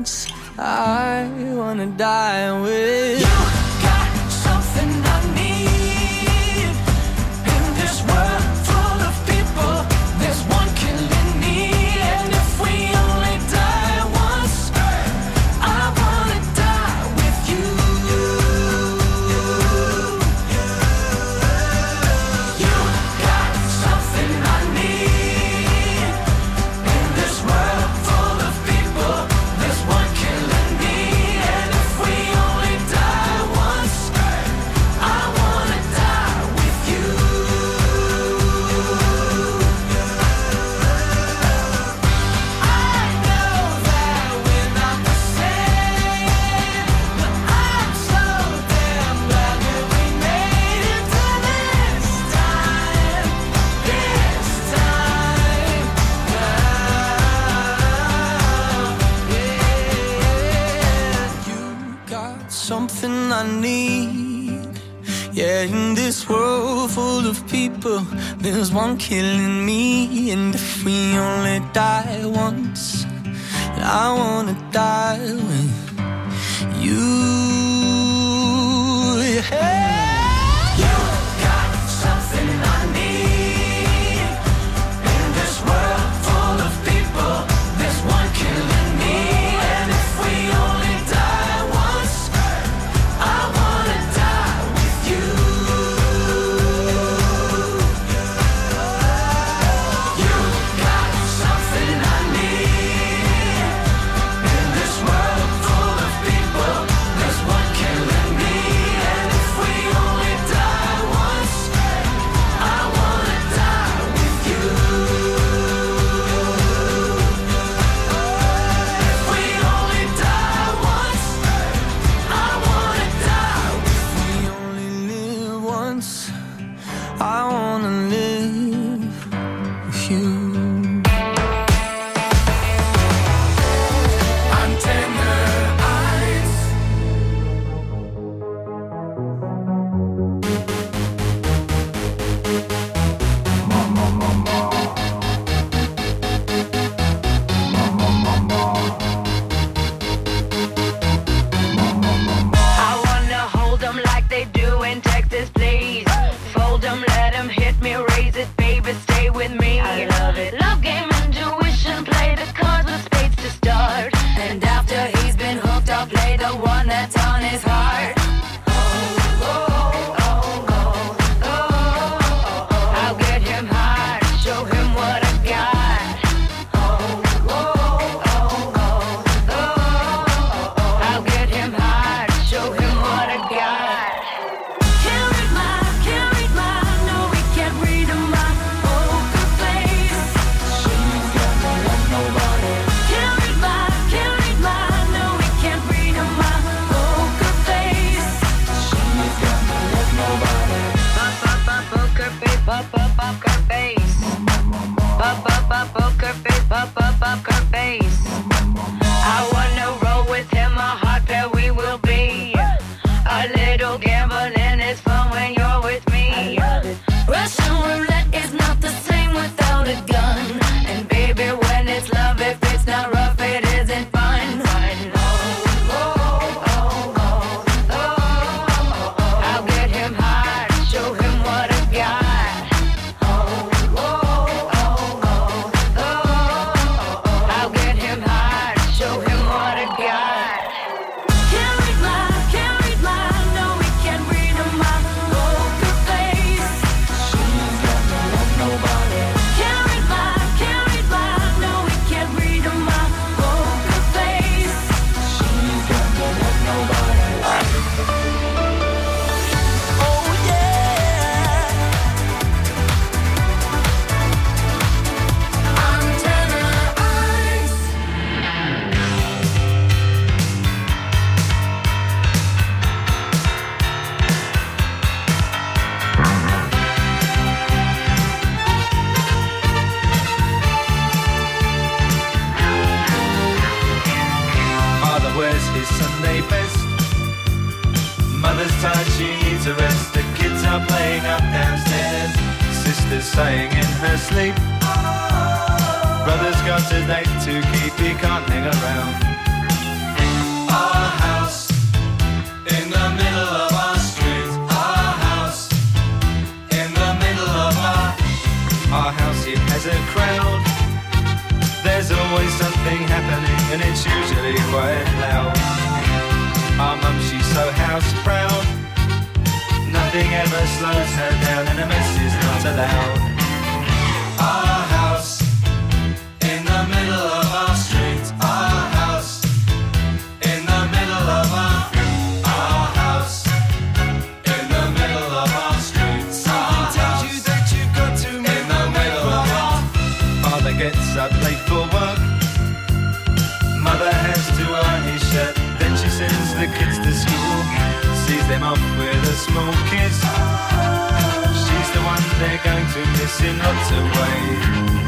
once. I wanna die with you. Got something I need in this world full of people. There's one killing me, and if we only die once, I wanna die with you. You got something I need in this world full of people. There's one killing me, and if we only die once, I wanna die with you. I know that we're not the same, but I'm so damn glad that we made it to this time. You got something I need. Yeah, in this world full of people, there's one killing me, and if we only die once, I wanna die with you. Yeah. You got something I need in this world full of people. There's one killing me, and if we only die once, I wanna die with you. You got something I need in this world full of people. There's one killing me, and if we only die once, I wanna die with you. If we only die once, I wanna die. If we only live once, I wanna live with you. Antenna eyes. I wanna hold them like they do in Texas, please. Fold them, let them hit me, raise it, baby, stay with me. I love it. Love game, intuition, play the cards with spades to start. And after he's been hooked, I'll play the one that's on his heart. I'll get him high, show him what I got. I'll get him high, show him what I got. Can't read my, no, we can't read my poker face. She's got no love, nobody. Can't read my, no, we can't read my poker face. She's got no love, nobody. Poker face, poker face. Poker face, poker face. I wanna roll with him, a hot pair we will be. A little gambling is fun when you're with me. Russian roulette is not the same without a gun. And baby, when it's love, if it's not rough, it isn't fun. I'll get him high, show him what I got. I'll get him high, show him what I got. Can't read my, no, we can't read my poker face. She's got no love, nobody. Can't read my, no, we can't read my poker face. She's got no love, nobody. Oh yeah. Antenna eyes. Father wears his Sunday best. Mother's tired, she needs a rest. The kids are playing up downstairs. Sister's sighing in her sleep. Brother's got a date to keep, he can't hang around. something happening and it's usually quite loud. Our mum, she's so house proud. Nothing ever slows her down and a mess is not allowed. Our house in the middle of our street. Our house in the middle of our house in the middle of our street. Something tells you that you've got to in the middle of our. Father gets up late for work. Mother has to iron his shirt. Then she sends the kids to school. Sees them off with a small kiss. She's the one they're going to miss in lots of ways.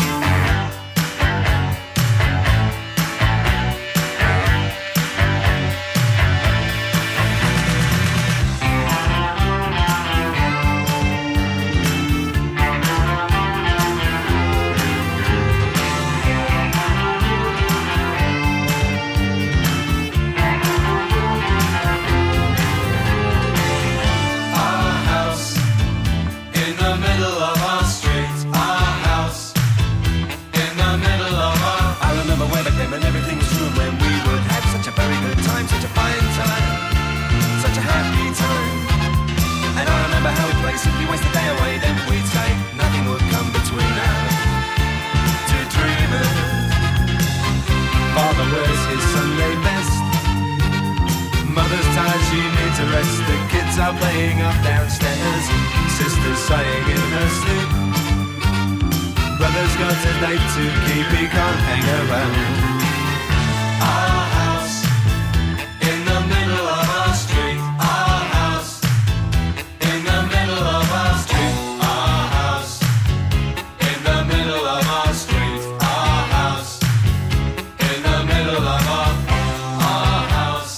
Playing up downstairs, sister's sighing in her sleep. Brother's got a date to keep, he can't hang around. Our house in the middle of our street. Our house in the middle of our street. Our house in the middle of our street. Our house in the middle of our house.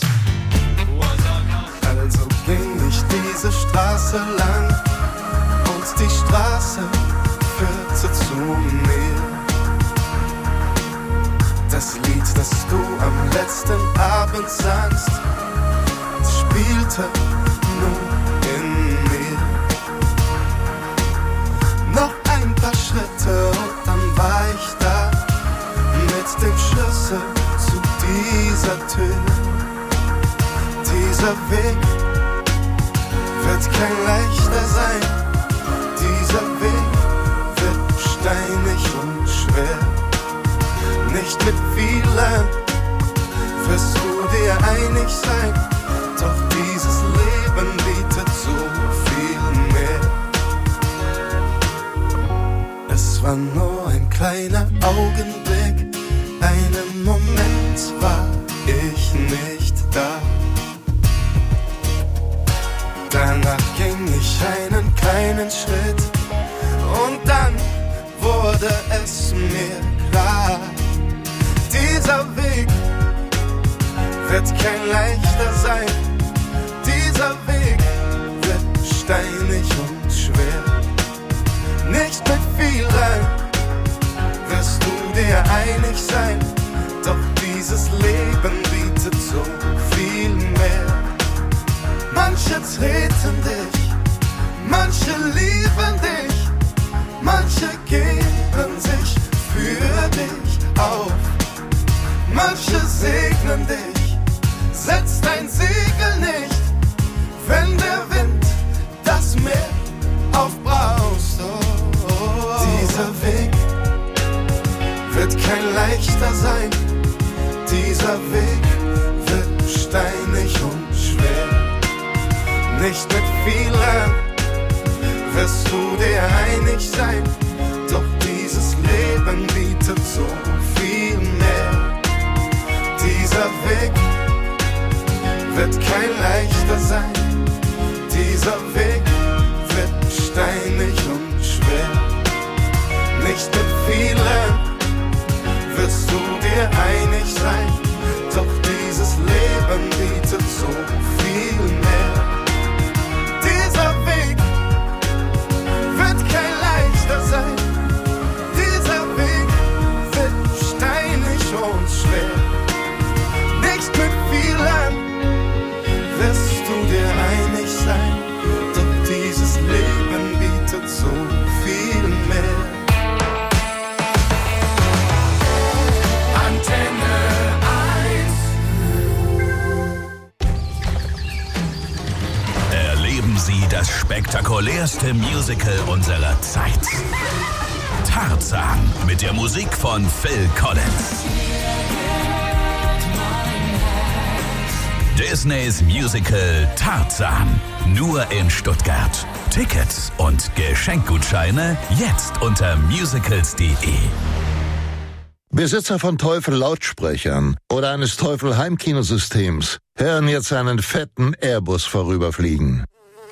Also ging ich diese Straße lang und die Straße führte zu mir. Das Lied, das du am letzten Abend sangst, spielte nur in mir. Noch ein paar Schritte und dann war ich da mit dem Schlüssel zu dieser Tür. Dieser Weg wird kein leichter sein. Dieser Weg wird steinig und schwer. Nicht mit vielen wirst du dir einig sein. Doch dieses Leben bietet so viel mehr. Es war nur ein kleiner Augenblick. Einen Moment war ich nicht da. Danach ging ich einen kleinen Schritt und dann wurde es mir klar. Dieser Weg wird kein leichter sein. Dieser Weg wird steinig und schwer. Nicht mit vielen wirst du dir einig sein. Doch dieses Leben bietet so viel mehr. Manche treten dich, manche lieben dich, manche geben sich für dich auf. Manche segnen dich, setz dein Segel nicht, wenn der Wind das Meer aufbraust. Oh. Dieser Weg wird kein leichter sein, dieser Weg wird steinig und schwer. Nicht mit vielen wirst du dir einig sein, doch dieses Leben bietet so viel mehr. Dieser Weg wird kein leichter sein, dieser Weg wird steinig und schwer. Nicht mit vielen wirst du dir einig sein, doch dieses Leben bietet so viel mehr. Dieser Weg wird kein leichter sein, dieser Weg wird steinig und schwer. Nicht mit vielen wirst du dir einig sein, doch dieses Leben bietet so viel mehr. Antenne spektakulärste Musical unserer Zeit. Tarzan mit der Musik von Phil Collins. Disneys Musical Tarzan. Nur in Stuttgart. Tickets und Geschenkgutscheine jetzt unter musicals.de. Besitzer von Teufel-Lautsprechern oder eines Teufel-Heimkinosystems hören jetzt einen fetten Airbus vorüberfliegen.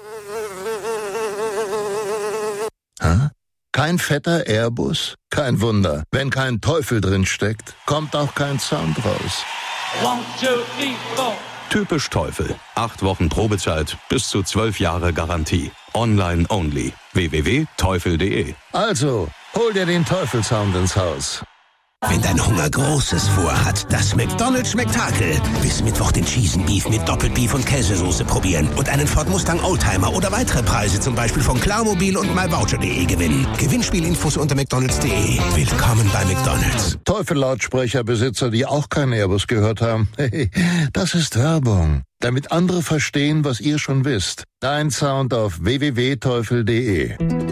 Hä? Kein fetter Airbus? Kein Wunder. Wenn kein Teufel drin steckt, kommt auch kein Sound raus. 1, 2, 3, 4. Typisch Teufel. 8 Wochen Probezeit, bis zu 12 Jahre Garantie. Online only. www.teufel.de. Also, hol dir den Teufelssound ins Haus. Wenn dein Hunger Großes vorhat, das McDonald's-Spektakel. Bis Mittwoch den Cheese Beef mit Doppelbeef und Käsesoße probieren und einen Ford Mustang Oldtimer oder weitere Preise zum Beispiel von Klarmobil und myvoucher.de gewinnen. Gewinnspielinfos unter mcdonalds.de. Willkommen bei McDonald's. Teufel-Lautsprecherbesitzer, die auch keinen Airbus gehört haben. Das ist Werbung. Damit andere verstehen, was ihr schon wisst. Dein Sound auf www.teufel.de.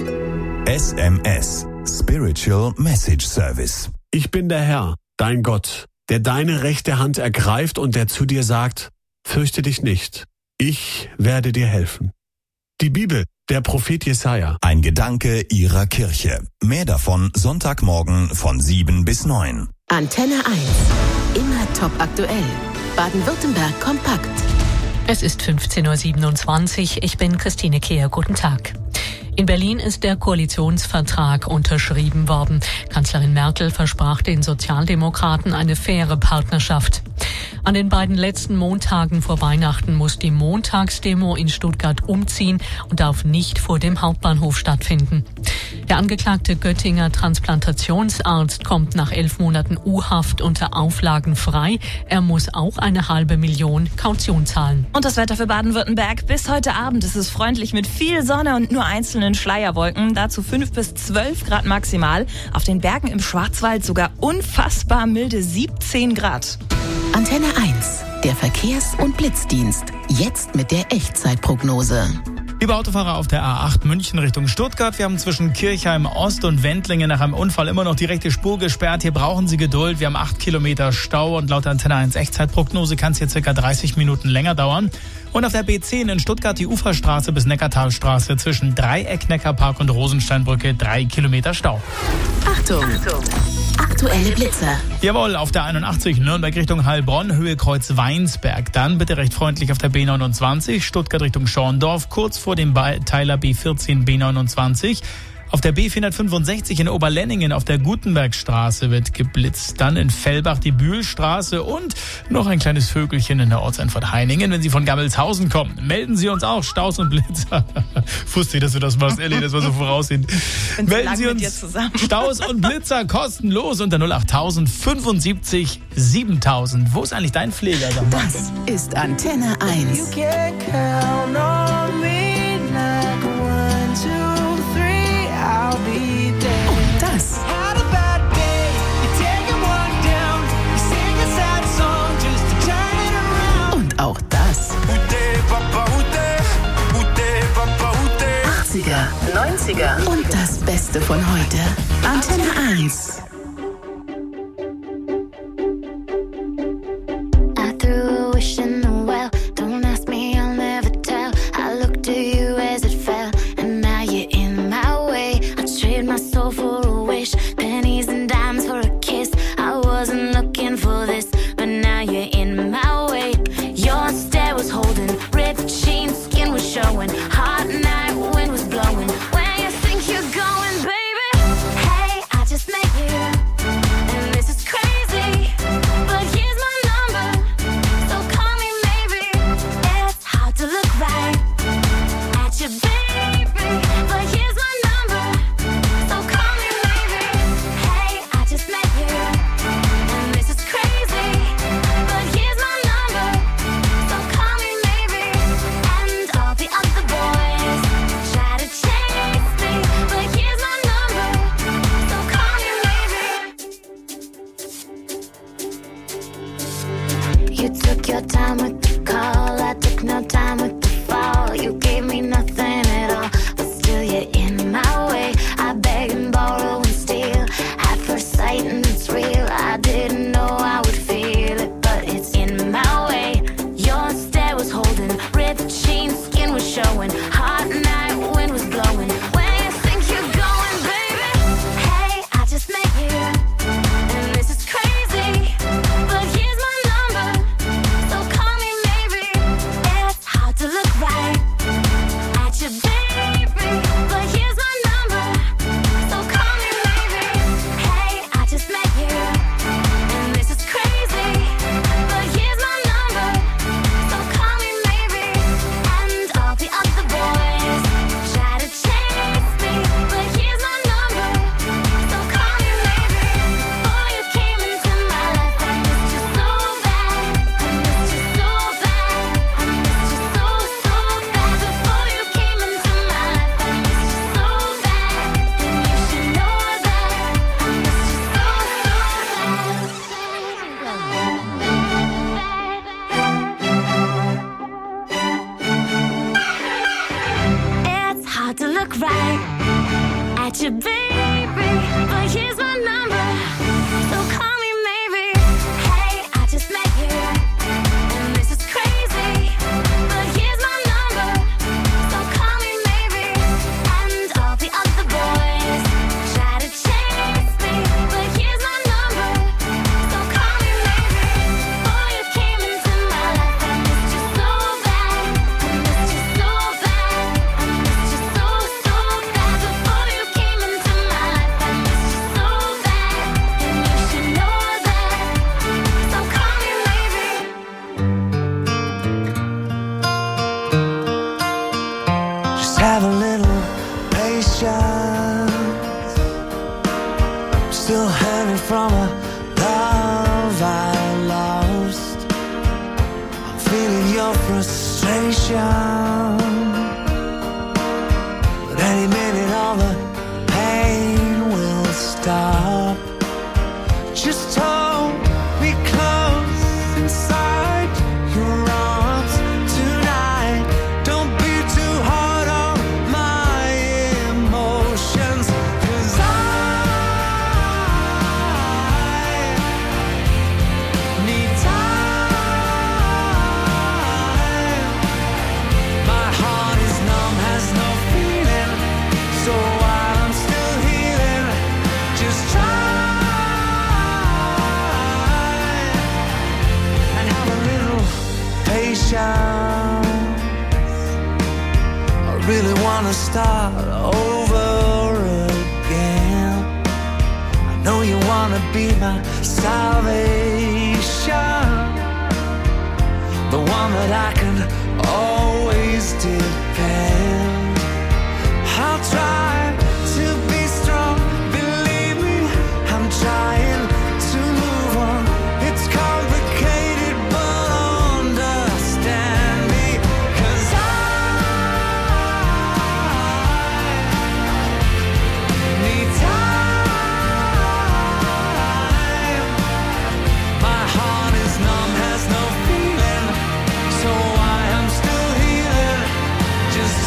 SMS. Spiritual Message Service. Ich bin der Herr, dein Gott, der deine rechte Hand ergreift und der zu dir sagt, fürchte dich nicht, ich werde dir helfen. Die Bibel, der Prophet Jesaja. Ein Gedanke Ihrer Kirche. Mehr davon Sonntagmorgen von 7 bis 9. Antenne 1. Immer top aktuell. Baden-Württemberg kompakt. Es ist 15.27 Uhr. Ich bin Christine Kehr. Guten Tag. In Berlin ist der Koalitionsvertrag unterschrieben worden. Kanzlerin Merkel versprach den Sozialdemokraten eine faire Partnerschaft. An den beiden letzten Montagen vor Weihnachten muss die Montagsdemo in Stuttgart umziehen und darf nicht vor dem Hauptbahnhof stattfinden. Der angeklagte Göttinger Transplantationsarzt kommt nach 11 Monaten U-Haft unter Auflagen frei. Er muss auch eine $500.000 Kaution zahlen. Und das Wetter für Baden-Württemberg. Bis heute Abend ist es freundlich mit viel Sonne und nur einzelnen Schleierwolken. Dazu 5 bis 12 Grad maximal. Auf den Bergen im Schwarzwald sogar unfassbar milde 17 Grad. Antenne 1, der Verkehrs- und Blitzdienst. Jetzt mit der Echtzeitprognose. Liebe Autofahrer auf der A8 München Richtung Stuttgart, wir haben zwischen Kirchheim Ost und Wendlingen nach einem Unfall immer noch die rechte Spur gesperrt. Hier brauchen Sie Geduld. Wir haben 8 Kilometer Stau und laut Antenne 1 Echtzeitprognose kann es hier circa 30 Minuten länger dauern. Und auf der B10 in Stuttgart die Uferstraße bis Neckartalstraße zwischen Dreieck, Neckarpark und Rosensteinbrücke 3 Kilometer Stau. Achtung! Aktuelle Blitzer. Jawohl, auf der 81 Nürnberg Richtung Heilbronn, Höhe Kreuz Weinsberg. Dann bitte recht freundlich auf der B29 Stuttgart Richtung Schorndorf, kurz vor dem Teiler B14 B29. Auf der B465 in Oberlenningen auf der Gutenbergstraße wird geblitzt. Dann in Fellbach die Bühlstraße und noch ein kleines Vögelchen in der Ortseinfahrt Heiningen. Wenn Sie von Gammelshausen kommen, melden Sie uns auch. Staus und Blitzer. Wusste ich, dass du das machst, Elli, das war so voraussehen. Melden Sie uns Staus und Blitzer kostenlos unter 08000 75 7000. Wo ist eigentlich dein Pfleger? Das ist Antenne 1. You can count on me like 1, 2, 3, I'll be there. Und das Had a bad day, you're taking one down. You sing a sad song just to turn it around. und auch das. 80er, 90er und das Beste von heute. Antenne 1. I threw a wish in the well. Don't ask me, I'll never tell. I looked at you as it fell, and now you're in my way. I trade my soul for a wish, pennies and dimes for a kiss. I wasn't looking for this, but now you're in my way. Your stare was holding, ripped jeans, skin was showing. Hot night, wind was blowing. Where you think you're going, baby? Hey, I just met you, and this is crazy. But here's my number, so call me maybe. It's hard to look right at you, baby. But here's my number, so call me maybe. Hey, I just met you, and this is crazy. But here's my number, so call me maybe. And all the other boys try to chase me, but here's my number, so call me maybe. You took your time with the call, I took no time with the fall. You gave me nothing at all. your baby, but here's my number, so call me maybe. Hey, I just met you, and this is crazy, but here's my number, so call me maybe. And all the other boys try to chase me, but here's my number, so call me maybe. Before you came into my life, I missed you so bad, I missed you so bad, I missed you so bad. Before you came into my life, I missed you so bad, and you should know that, so call me maybe. Just have a little patience. I'm still hanging from a love I lost. I'm feeling your frustration, but any minute all the pain will stop. Just hold me close inside your arms tonight. Don't be too hard on my emotions, 'cause I need time. My heart is numb, has no feeling, so while I'm still healing, just try and have a little patience. I really wanna start over again. I know you wanna be my salvation, the one that I can always depend. I'll try to be strong, believe me, I'm trying to move on. It's complicated, but understand me, 'cause I need time. My heart is numb, has no feeling, so I am still healing. Just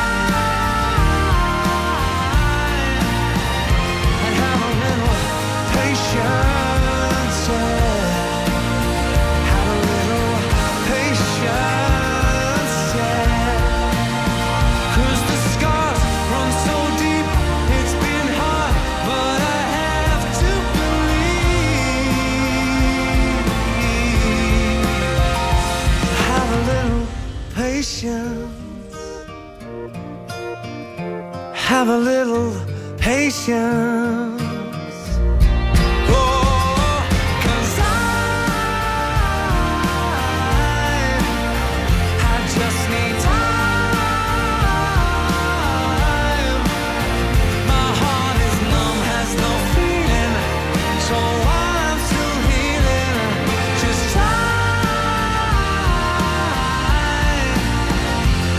time and have a little patience, yeah. Have a little patience, yeah. 'Cause the scars run so deep, it's been hard, but I have to believe. Have a little patience. Have a little patience.